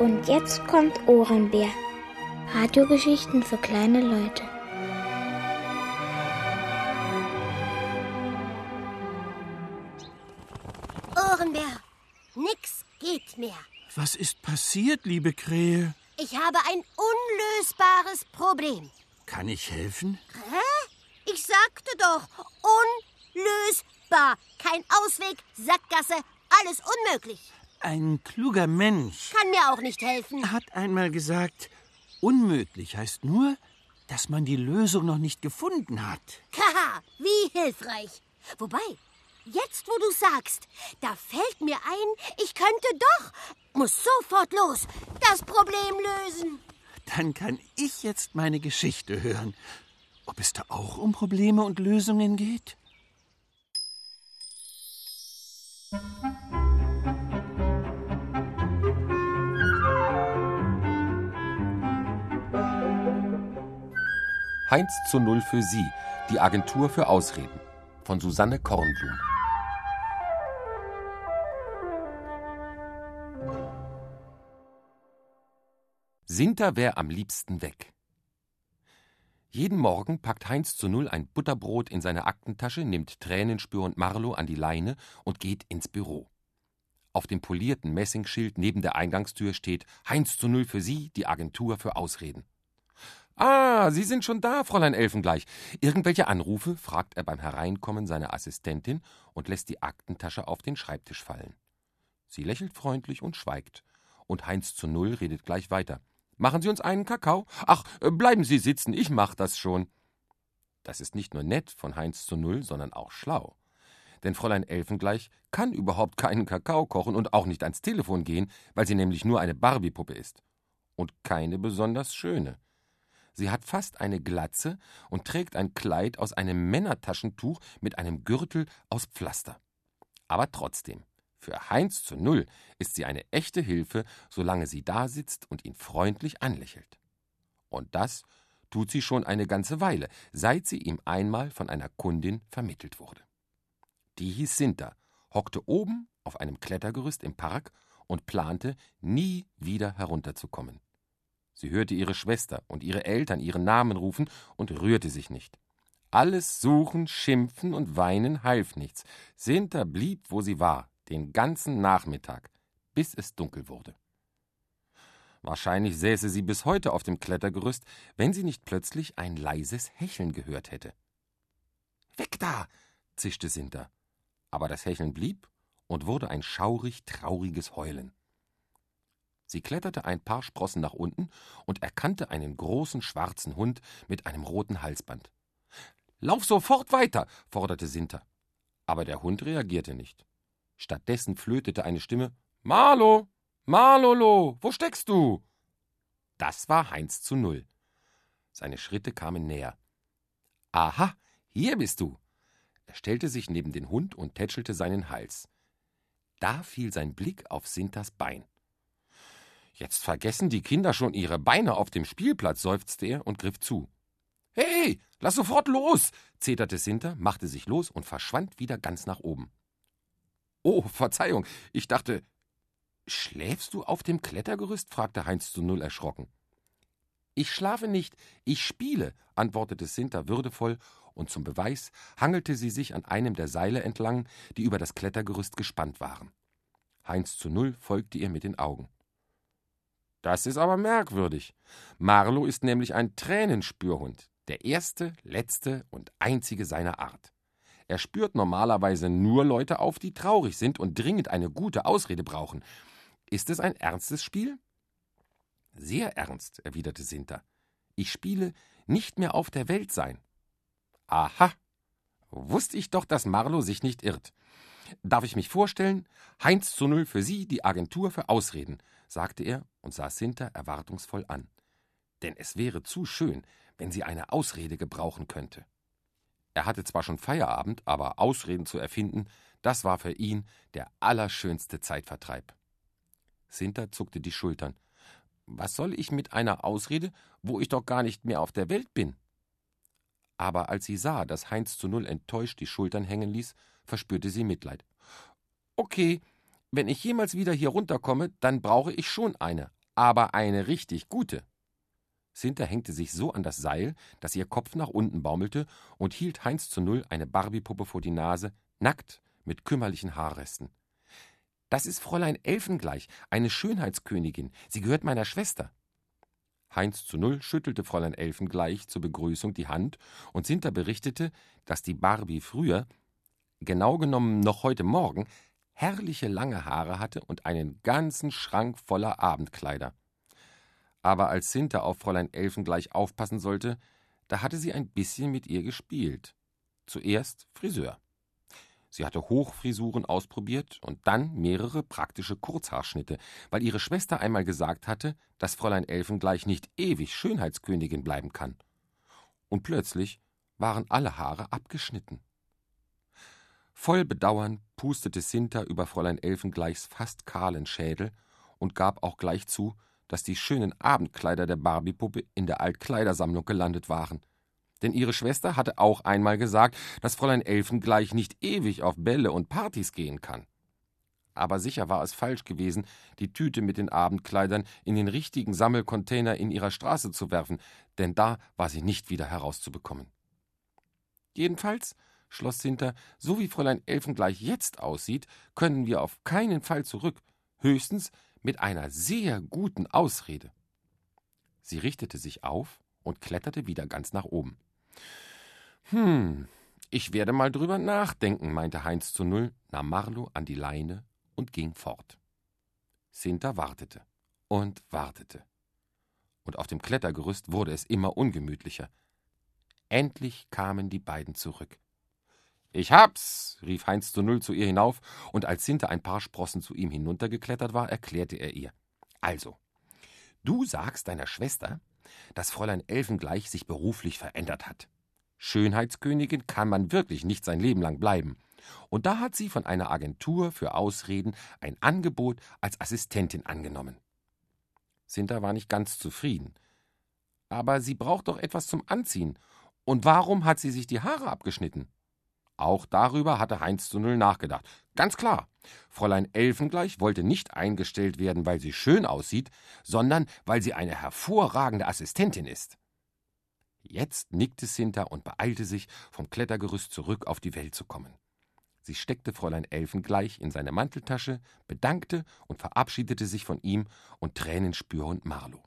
Und jetzt kommt Ohrenbär. Radiogeschichten für kleine Leute. Ohrenbär, nix geht mehr. Was ist passiert, liebe Krähe? Ich habe ein unlösbares Problem. Kann ich helfen? Hä? Ich sagte doch, unlösbar. Kein Ausweg, Sackgasse, alles unmöglich. Ein kluger Mensch Kann mir auch nicht helfen. hat einmal gesagt, unmöglich heißt nur, dass man die Lösung noch nicht gefunden hat. Haha, wie hilfreich. Wobei, jetzt wo du sagst, da fällt mir ein, ich könnte doch, muss sofort los, das Problem lösen. Dann kann ich jetzt meine Geschichte hören. Ob es da auch um Probleme und Lösungen geht? Heinz zu Null für Sie, die Agentur für Ausreden, von Susanne Kornblum. Sinter wär am liebsten weg. Jeden Morgen packt Heinz zu Null ein Butterbrot in seine Aktentasche, nimmt Tränenspür und Marlo an die Leine und geht ins Büro. Auf dem polierten Messingschild neben der Eingangstür steht Heinz zu Null für Sie, die Agentur für Ausreden. »Ah, Sie sind schon da, Fräulein Elfengleich. Irgendwelche Anrufe?« fragt er beim Hereinkommen seine Assistentin und lässt die Aktentasche auf den Schreibtisch fallen. Sie lächelt freundlich und schweigt. Und Heinz zu Null redet gleich weiter. »Machen Sie uns einen Kakao? Ach, bleiben Sie sitzen, ich mach das schon.« Das ist nicht nur nett von Heinz zu Null, sondern auch schlau. Denn Fräulein Elfengleich kann überhaupt keinen Kakao kochen und auch nicht ans Telefon gehen, weil sie nämlich nur eine Barbiepuppe ist. Und keine besonders schöne. Sie hat fast eine Glatze und trägt ein Kleid aus einem Männertaschentuch mit einem Gürtel aus Pflaster. Aber trotzdem, für Heinz zu Null ist sie eine echte Hilfe, solange sie da sitzt und ihn freundlich anlächelt. Und das tut sie schon eine ganze Weile, seit sie ihm einmal von einer Kundin vermittelt wurde. Die hieß Sinter, hockte oben auf einem Klettergerüst im Park und plante, nie wieder herunterzukommen. Sie hörte ihre Schwester und ihre Eltern ihren Namen rufen und rührte sich nicht. Alles Suchen, Schimpfen und Weinen half nichts. Sinter blieb, wo sie war, den ganzen Nachmittag, bis es dunkel wurde. Wahrscheinlich säße sie bis heute auf dem Klettergerüst, wenn sie nicht plötzlich ein leises Hecheln gehört hätte. »Weg da!« zischte Sinter. Aber das Hecheln blieb und wurde ein schaurig trauriges Heulen. Sie kletterte ein paar Sprossen nach unten und erkannte einen großen schwarzen Hund mit einem roten Halsband. »Lauf sofort weiter«, forderte Sinter. Aber der Hund reagierte nicht. Stattdessen flötete eine Stimme: »Marlo, Marlolo, wo steckst du?« Das war Heinz zu Null. Seine Schritte kamen näher. »Aha, hier bist du!« Er stellte sich neben den Hund und tätschelte seinen Hals. Da fiel sein Blick auf Sinters Bein. »Jetzt vergessen die Kinder schon ihre Beine auf dem Spielplatz«, seufzte er und griff zu. »Hey, lass sofort los«, zeterte Sinter, machte sich los und verschwand wieder ganz nach oben. »Oh, Verzeihung, ich dachte...« »Schläfst du auf dem Klettergerüst?« fragte Heinz zu Null erschrocken. »Ich schlafe nicht, ich spiele«, antwortete Sinter würdevoll, und zum Beweis hangelte sie sich an einem der Seile entlang, die über das Klettergerüst gespannt waren. Heinz zu Null folgte ihr mit den Augen. »Das ist aber merkwürdig. Marlo ist nämlich ein Tränenspürhund, der erste, letzte und einzige seiner Art. Er spürt normalerweise nur Leute auf, die traurig sind und dringend eine gute Ausrede brauchen. Ist es ein ernstes Spiel?« »Sehr ernst«, erwiderte Sinter. »Ich spiele nicht mehr auf der Welt sein.« »Aha, wusste ich doch, dass Marlo sich nicht irrt. Darf ich mich vorstellen? Heinz zu Null für Sie, die Agentur für Ausreden«, sagte er und sah Sinter erwartungsvoll an. Denn es wäre zu schön, wenn sie eine Ausrede gebrauchen könnte. Er hatte zwar schon Feierabend, aber Ausreden zu erfinden, das war für ihn der allerschönste Zeitvertreib. Sinter zuckte die Schultern. »Was soll ich mit einer Ausrede, wo ich doch gar nicht mehr auf der Welt bin?« Aber als sie sah, dass Heinz zu Null enttäuscht die Schultern hängen ließ, verspürte sie Mitleid. »Okay, wenn ich jemals wieder hier runterkomme, dann brauche ich schon eine. aber eine richtig gute. Sinter hängte sich so an das Seil, dass ihr Kopf nach unten baumelte und hielt Heinz zu Null eine Barbiepuppe vor die Nase, nackt, mit kümmerlichen Haarresten. »Das ist Fräulein Elfengleich, eine Schönheitskönigin. Sie gehört meiner Schwester.« Heinz zu Null schüttelte Fräulein Elfengleich zur Begrüßung die Hand und Sinter berichtete, dass die Barbie früher, genau genommen noch heute Morgen, herrliche lange Haare hatte und einen ganzen Schrank voller Abendkleider. Aber als Sinter auf Fräulein Elfengleich aufpassen sollte, da hatte sie ein bisschen mit ihr gespielt. Zuerst Friseur. Sie hatte Hochfrisuren ausprobiert und dann mehrere praktische Kurzhaarschnitte, weil ihre Schwester einmal gesagt hatte, dass Fräulein Elfengleich nicht ewig Schönheitskönigin bleiben kann. Und plötzlich waren alle Haare abgeschnitten. Voll Bedauern pustete Sinter über Fräulein Elfengleichs fast kahlen Schädel und gab auch gleich zu, dass die schönen Abendkleider der Barbiepuppe in der Altkleidersammlung gelandet waren. Denn ihre Schwester hatte auch einmal gesagt, dass Fräulein Elfengleich nicht ewig auf Bälle und Partys gehen kann. Aber sicher war es falsch gewesen, die Tüte mit den Abendkleidern in den richtigen Sammelcontainer in ihrer Straße zu werfen, denn da war sie nicht wieder herauszubekommen. Jedenfalls, schloss Sinter, so wie Fräulein Elfengleich jetzt aussieht, können wir auf keinen Fall zurück, höchstens mit einer sehr guten Ausrede. Sie richtete sich auf und kletterte wieder ganz nach oben. Ich werde mal drüber nachdenken, meinte Heinz zu Null, nahm Marlo an die Leine und ging fort. Sinter wartete und wartete. Und auf dem Klettergerüst wurde es immer ungemütlicher. Endlich kamen die beiden zurück. »Ich hab's«, rief Heinz zu Null zu ihr hinauf, und als Sinter ein paar Sprossen zu ihm hinuntergeklettert war, erklärte er ihr. »Also, du sagst deiner Schwester, dass Fräulein Elfengleich sich beruflich verändert hat. Schönheitskönigin kann man wirklich nicht sein Leben lang bleiben. Und da hat sie von einer Agentur für Ausreden ein Angebot als Assistentin angenommen.« Sinter war nicht ganz zufrieden. »Aber sie braucht doch etwas zum Anziehen. Und warum hat sie sich die Haare abgeschnitten?« Auch darüber hatte Heinz zu Null nachgedacht. Ganz klar, Fräulein Elfengleich wollte nicht eingestellt werden, weil sie schön aussieht, sondern weil sie eine hervorragende Assistentin ist. Jetzt nickte Sinter und beeilte sich, vom Klettergerüst zurück auf die Welt zu kommen. Sie steckte Fräulein Elfengleich in seine Manteltasche, bedankte und verabschiedete sich von ihm und Tränenspür und Marlo.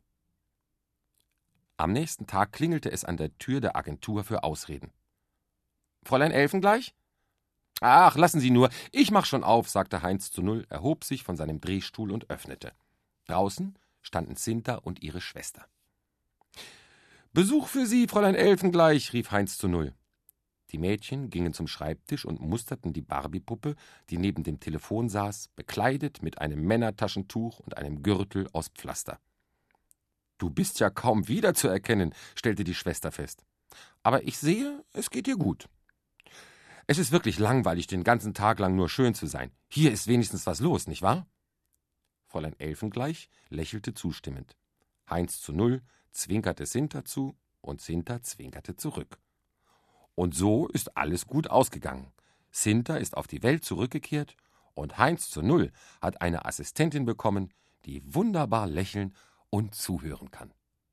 Am nächsten Tag klingelte es an der Tür der Agentur für Ausreden. »Fräulein Elfengleich?« »Ach, lassen Sie nur, ich mach schon auf«, sagte Heinz zu Null, erhob sich von seinem Drehstuhl und öffnete. Draußen standen Sinter und ihre Schwester. »Besuch für Sie, Fräulein Elfengleich«, rief Heinz zu Null. Die Mädchen gingen zum Schreibtisch und musterten die Barbiepuppe, die neben dem Telefon saß, bekleidet mit einem Männertaschentuch und einem Gürtel aus Pflaster. »Du bist ja kaum wiederzuerkennen«, stellte die Schwester fest. »Aber ich sehe, es geht dir gut.« »Es ist wirklich langweilig, den ganzen Tag lang nur schön zu sein. Hier ist wenigstens was los, nicht wahr?« Fräulein Elfengleich lächelte zustimmend. Heinz zu Null zwinkerte Sinter zu und Sinter zwinkerte zurück. Und so ist alles gut ausgegangen. Sinter ist auf die Welt zurückgekehrt und Heinz zu Null hat eine Assistentin bekommen, die wunderbar lächeln und zuhören kann.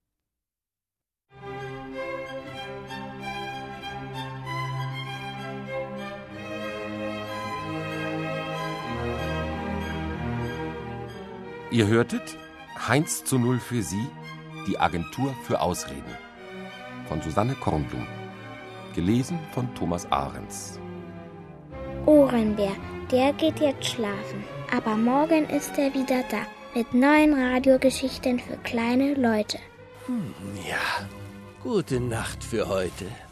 Ihr hörtet Heinz zu Null für Sie, die Agentur für Ausreden von Susanne Kornblum, gelesen von Thomas Ahrens. Ohrenbär, der geht jetzt schlafen, aber morgen ist er wieder da mit neuen Radiogeschichten für kleine Leute. Ja, gute Nacht für heute.